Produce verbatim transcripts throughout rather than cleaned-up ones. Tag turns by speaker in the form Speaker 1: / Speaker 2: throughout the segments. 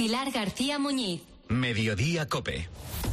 Speaker 1: Pilar García Muñiz.
Speaker 2: Mediodía COPE.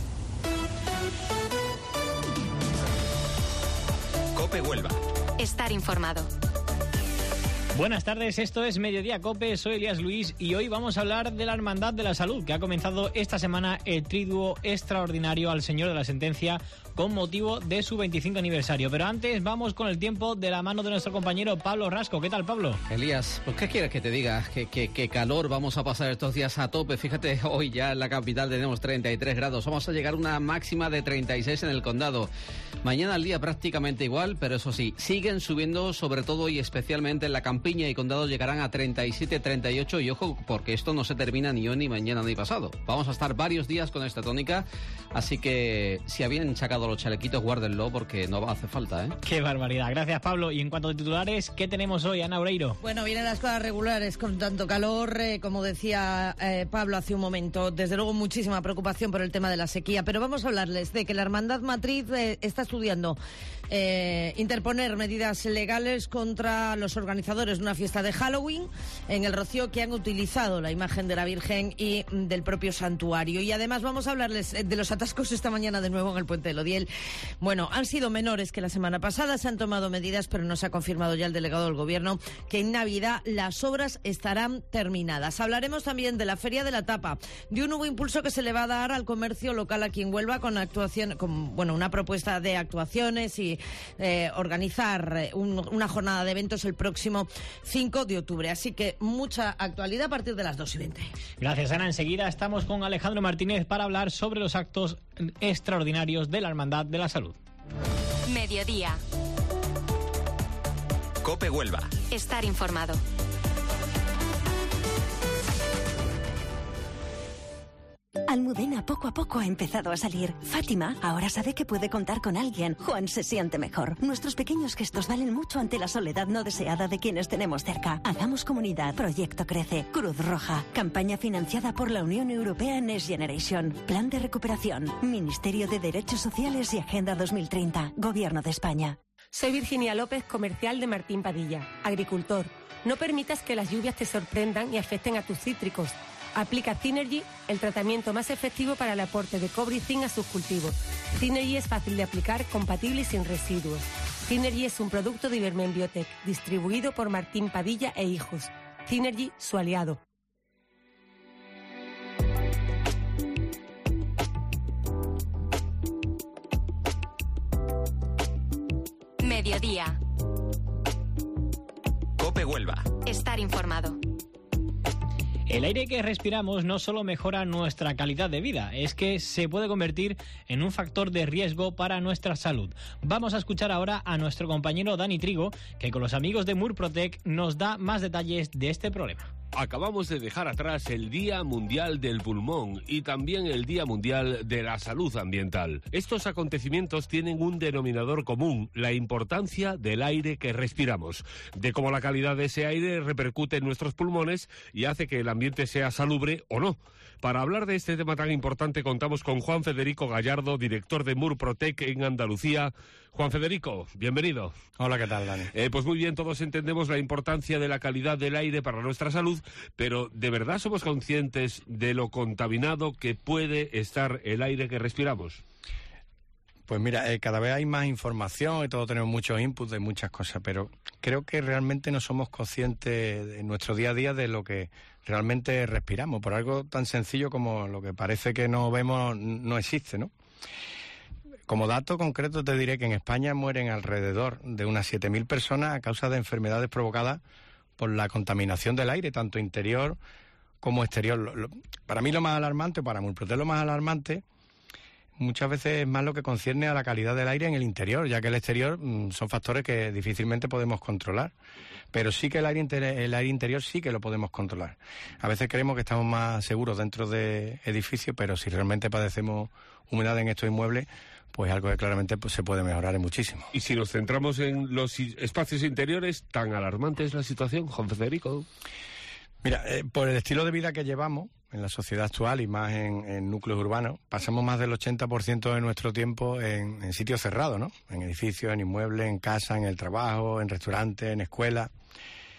Speaker 2: COPE Huelva.
Speaker 1: Estar informado.
Speaker 3: Buenas tardes, esto es Mediodía COPE, soy Elías Luis y hoy vamos a hablar de la Hermandad de la Salud, que ha comenzado esta semana el triduo extraordinario al Señor de la Sentencia con motivo de su veinticinco aniversario. Pero antes vamos con el tiempo de la mano de nuestro compañero Pablo Rasco. ¿Qué tal, Pablo?
Speaker 4: Elías, pues ¿qué quieres que te diga? ¿Qué, qué, qué calor vamos a pasar estos días a tope? Fíjate, hoy ya en la capital tenemos treinta y tres grados, vamos a llegar a una máxima de treinta y seis en el condado. Mañana el día prácticamente igual, pero eso sí, siguen subiendo, sobre todo y especialmente en la Campiña y condado llegarán a treinta y siete, treinta y ocho, y ojo, porque esto no se termina ni hoy, ni mañana, ni pasado. Vamos a estar varios días con esta tónica, así que si habían sacado los chalequitos, guárdenlo porque no va a hacer falta, ¿eh?
Speaker 3: ¡Qué barbaridad! Gracias, Pablo. Y en cuanto a titulares, ¿qué tenemos hoy, Ana Oreiro?
Speaker 5: Bueno, vienen las cosas regulares con tanto calor, eh, como decía eh, Pablo hace un momento. Desde luego, muchísima preocupación por el tema de la sequía, pero vamos a hablarles de que la Hermandad Matriz eh, está estudiando eh, interponer medidas legales contra los organizadores de una fiesta de Halloween en el Rocío que han utilizado la imagen de la Virgen y del propio santuario. Y además vamos a hablarles de los atascos esta mañana de nuevo en el Puente del Odiel. Bueno, han sido menores que la semana pasada, se han tomado medidas, pero nos ha confirmado ya el delegado del Gobierno que en Navidad las obras estarán terminadas. Hablaremos también de la Feria de la Tapa, de un nuevo impulso que se le va a dar al comercio local aquí en Huelva con actuación, con bueno, una propuesta de actuaciones y eh, organizar un, una jornada de eventos el próximo cinco de octubre. Así que mucha actualidad a partir de las dos y veinte.
Speaker 3: Gracias, Ana. Enseguida estamos con Alejandro Martínez para hablar sobre los actos extraordinarios de la Hermandad de la Salud.
Speaker 1: Mediodía.
Speaker 2: COPE Huelva.
Speaker 1: Estar informado.
Speaker 6: Almudena poco a poco ha empezado a salir. Fátima ahora sabe que puede contar con alguien. Juan se siente mejor. Nuestros pequeños gestos valen mucho ante la soledad no deseada de quienes tenemos cerca. Hagamos comunidad. Proyecto Crece. Cruz Roja. Campaña financiada por la Unión Europea Next Generation. Plan de recuperación. Ministerio de Derechos Sociales y Agenda dos mil treinta. Gobierno de España.
Speaker 7: Soy Virginia López, comercial de Martín Padilla, agricultor. No permitas que las lluvias te sorprendan y afecten a tus cítricos. Aplica Synergy, el tratamiento más efectivo para el aporte de cobre y zinc a sus cultivos. Synergy es fácil de aplicar, compatible y sin residuos. Synergy es un producto de Ibermen Biotech, distribuido por Martín Padilla e Hijos. Synergy, su aliado.
Speaker 1: Mediodía.
Speaker 2: COPE Huelva.
Speaker 1: Estar informado.
Speaker 3: El aire que respiramos no solo mejora nuestra calidad de vida, es que se puede convertir en un factor de riesgo para nuestra salud. Vamos a escuchar ahora a nuestro compañero Dani Trigo, que con los amigos de Murprotec nos da más detalles de este problema.
Speaker 8: Acabamos de dejar atrás el Día Mundial del Pulmón y también el Día Mundial de la Salud Ambiental. Estos acontecimientos tienen un denominador común, la importancia del aire que respiramos, de cómo la calidad de ese aire repercute en nuestros pulmones y hace que el ambiente sea salubre o no. Para hablar de este tema tan importante contamos con Juan Federico Gallardo, director de Murprotec en Andalucía. Juan Federico, bienvenido.
Speaker 9: Hola, ¿qué tal, Dani?
Speaker 8: Eh, pues muy bien, todos entendemos la importancia de la calidad del aire para nuestra salud, pero ¿de verdad somos conscientes de lo contaminado que puede estar el aire que respiramos?
Speaker 9: Pues mira, eh, cada vez hay más información y todos tenemos muchos inputs de muchas cosas, pero creo que realmente no somos conscientes en nuestro día a día de lo que realmente respiramos, por algo tan sencillo como lo que parece que no vemos no existe, ¿no? Como dato concreto te diré que en España mueren alrededor de unas siete mil personas a causa de enfermedades provocadas por la contaminación del aire, tanto interior como exterior. Lo, lo, para mí lo más alarmante, para Murprotec lo más alarmante, muchas veces es más lo que concierne a la calidad del aire en el interior, ya que el exterior mmm, son factores que difícilmente podemos controlar. Pero sí que el aire, inter- el aire interior sí que lo podemos controlar. A veces creemos que estamos más seguros dentro de edificios, pero si realmente padecemos humedad en estos inmuebles, pues algo que claramente pues, se puede mejorar muchísimo.
Speaker 8: Y si nos centramos en los espacios interiores, ¿tan alarmante es la situación, Juan Federico?
Speaker 9: Mira, eh, por el estilo de vida que llevamos en la sociedad actual y más en, en núcleos urbanos, pasamos más del ochenta por ciento de nuestro tiempo en, en sitios cerrados, ¿no? En edificios, en inmuebles, en casa, en el trabajo, en restaurantes, en escuelas.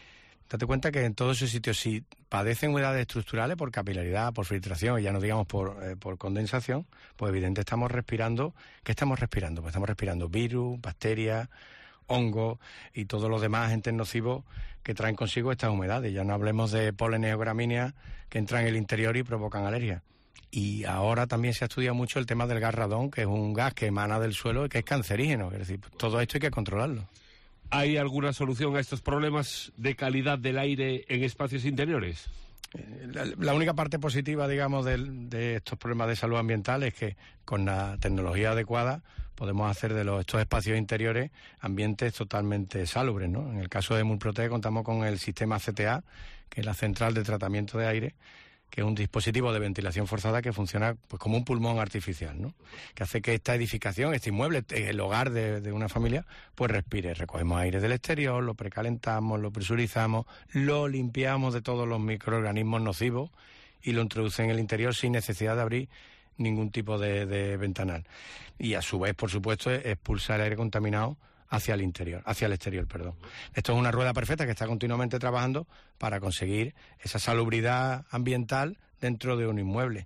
Speaker 9: Date cuenta que en todos esos sitios, si padecen humedades estructurales por capilaridad, por filtración, y ya no digamos por, eh, por condensación, pues evidentemente estamos respirando. ¿Qué estamos respirando? Pues estamos respirando virus, bacterias, hongos y todos los demás agentes nocivos que traen consigo estas humedades. Ya no hablemos de pólenes o gramíneas que entran en el interior y provocan alergias. Y ahora también se ha estudiado mucho el tema del gas radón, que es un gas que emana del suelo y que es cancerígeno. Es decir, todo esto hay que controlarlo.
Speaker 8: ¿Hay alguna solución a estos problemas de calidad del aire en espacios interiores?
Speaker 9: La, la única parte positiva, digamos, de, de estos problemas de salud ambiental es que con la tecnología adecuada podemos hacer de los, estos espacios interiores ambientes totalmente salubres, ¿no? En el caso de Murprotec contamos con el sistema C T A, que es la central de tratamiento de aire, que es un dispositivo de ventilación forzada que funciona pues como un pulmón artificial, ¿no? Que hace que esta edificación, este inmueble, el hogar de, de una familia, pues respire. Recogemos aire del exterior, lo precalentamos, lo presurizamos, lo limpiamos de todos los microorganismos nocivos y lo introducen en el interior sin necesidad de abrir ningún tipo de, de ventanal. Y a su vez, por supuesto, expulsa el aire contaminado hacia el interior, hacia el exterior, perdón. Esto es una rueda perfecta que está continuamente trabajando para conseguir esa salubridad ambiental dentro de un inmueble.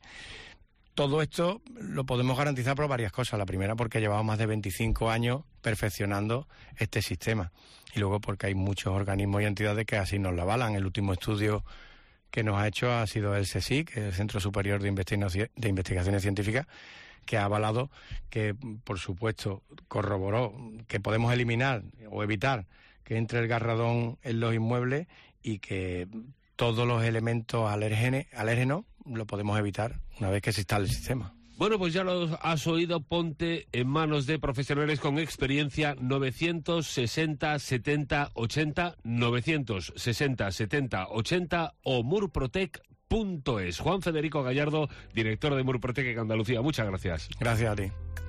Speaker 9: Todo esto lo podemos garantizar por varias cosas. La primera, porque llevamos más de veinticinco años perfeccionando este sistema. Y luego porque hay muchos organismos y entidades que así nos lo avalan. El último estudio que nos ha hecho ha sido el CSIC, el Centro Superior de Investigaciones, de Investigaciones Científicas, que ha avalado que, por supuesto, corroboró que podemos eliminar o evitar que entre el gas radón en los inmuebles y que todos los elementos alérgenos lo podemos evitar una vez que se instale el sistema.
Speaker 8: Bueno, pues ya lo has oído, ponte en manos de profesionales con experiencia. Novecientos sesenta setenta ochenta, novecientos sesenta setenta ochenta o murprotec punto es. Juan Federico Gallardo, director de Murprotec en Andalucía. Muchas gracias.
Speaker 9: Gracias a ti.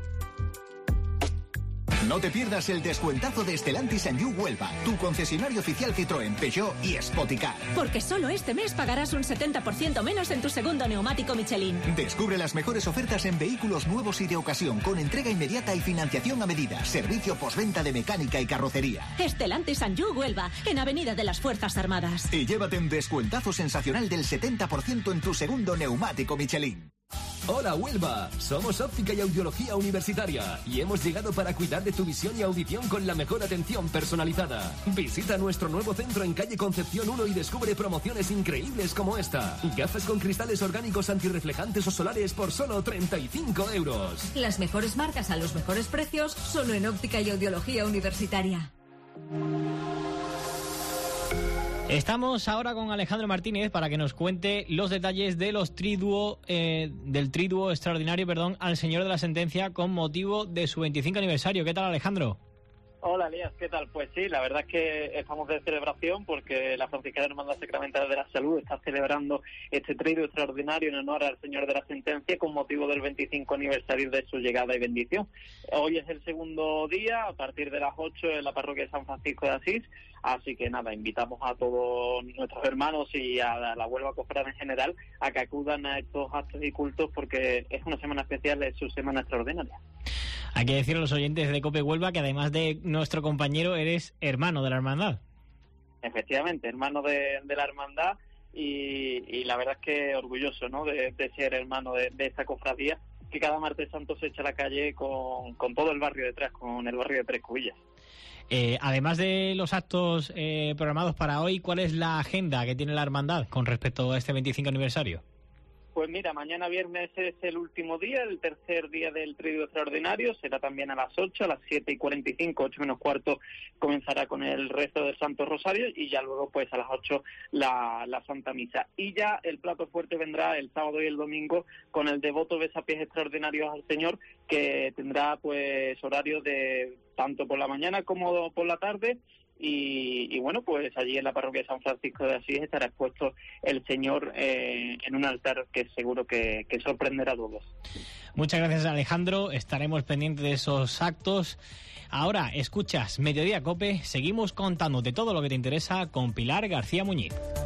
Speaker 10: No te pierdas el descuentazo de Stellantis en You Huelva, tu concesionario oficial Citroën, Peugeot y Spoticar.
Speaker 11: Porque solo este mes pagarás un setenta por ciento menos en tu segundo neumático Michelin.
Speaker 10: Descubre las mejores ofertas en vehículos nuevos y de ocasión, con entrega inmediata y financiación a medida. Servicio postventa de mecánica y carrocería.
Speaker 11: Stellantis en You Huelva, en Avenida de las Fuerzas Armadas.
Speaker 10: Y llévate un descuentazo sensacional del setenta por ciento en tu segundo neumático Michelin.
Speaker 12: Hola Huelva, somos Óptica y Audiología Universitaria y hemos llegado para cuidar de tu visión y audición con la mejor atención personalizada. Visita nuestro nuevo centro en calle Concepción uno y descubre promociones increíbles como esta. Gafas con cristales orgánicos antirreflejantes o solares por solo treinta y cinco euros.
Speaker 11: Las mejores marcas a los mejores precios, solo en Óptica y Audiología Universitaria.
Speaker 3: Estamos ahora con Alejandro Martínez para que nos cuente los detalles de los triduo, eh, del triduo extraordinario, perdón, al Señor de la Sentencia con motivo de su veinticinco aniversario. ¿Qué tal, Alejandro?
Speaker 13: Hola, Elías, ¿qué tal? Pues sí, la verdad es que estamos de celebración porque la Franciscana Hermandad Sacramental de la Salud está celebrando este triduo extraordinario en honor al Señor de la Sentencia con motivo del veinticinco aniversario de su llegada y bendición. Hoy es el segundo día, a partir de las ocho en la parroquia de San Francisco de Asís, así que nada, invitamos a todos nuestros hermanos y a la Huelva Cofrade en general a que acudan a estos actos y cultos porque es una semana especial, es su semana extraordinaria.
Speaker 3: Hay que decir a los oyentes de COPE Huelva que además de nuestro compañero eres hermano de la hermandad.
Speaker 13: Efectivamente, hermano de, de la hermandad y, y la verdad es que orgulloso, ¿no?, de, de ser hermano de, de esta cofradía que cada martes santo se echa a la calle con, con todo el barrio detrás, con el barrio de Tres Cubillas.
Speaker 3: Eh, además de los actos eh, programados para hoy, ¿cuál es la agenda que tiene la hermandad con respecto a este veinticinco aniversario?
Speaker 13: Pues mira, mañana viernes es el último día, el tercer día del triduo extraordinario, será también a las ocho, a las siete y cuarenta y cinco, ocho menos cuarto, comenzará con el rezo del Santo Rosario y ya luego pues a las ocho la, la Santa Misa. Y ya el plato fuerte vendrá el sábado y el domingo con el devoto besapiés extraordinarios al Señor, que tendrá pues horario de tanto por la mañana como por la tarde. Y, y bueno, pues allí en la parroquia de San Francisco de Asís estará expuesto el Señor eh, en un altar que seguro que, que sorprenderá a todos.
Speaker 3: Muchas gracias, Alejandro, estaremos pendientes de esos actos. Ahora escuchas Mediodía COPE, seguimos contándote todo lo que te interesa con Pilar García Muñiz.